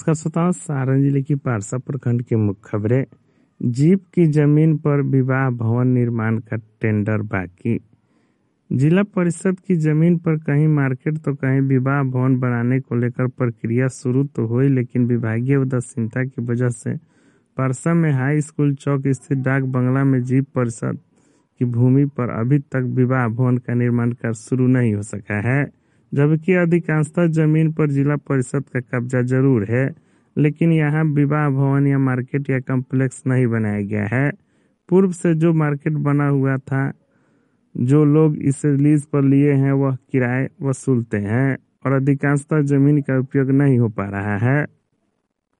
नमस्कार श्रोताओं, सारण जिले की पारसा प्रखंड की मुख्य खबरें। जीप की जमीन पर विवाह भवन निर्माण का टेंडर बाकी। जिला परिषद की जमीन पर कहीं मार्केट तो कहीं विवाह भवन बनाने को लेकर प्रक्रिया शुरू तो हुई, लेकिन विभागीय उदासीनता की वजह से पारसा में हाई स्कूल चौक स्थित डाक बंगला में जीप परिषद की भूमि पर अभी तक विवाह भवन का निर्माण कार्य शुरू नहीं हो सका है। जबकि अधिकांशतः जमीन पर जिला परिषद का कब्जा जरूर है, लेकिन यहाँ विवाह भवन या मार्केट या कॉम्प्लेक्स नहीं बनाया गया है। पूर्व से जो मार्केट बना हुआ था, जो लोग इसे लीज पर लिए हैं वह किराए वसूलते हैं और अधिकांशतः जमीन का उपयोग नहीं हो पा रहा है।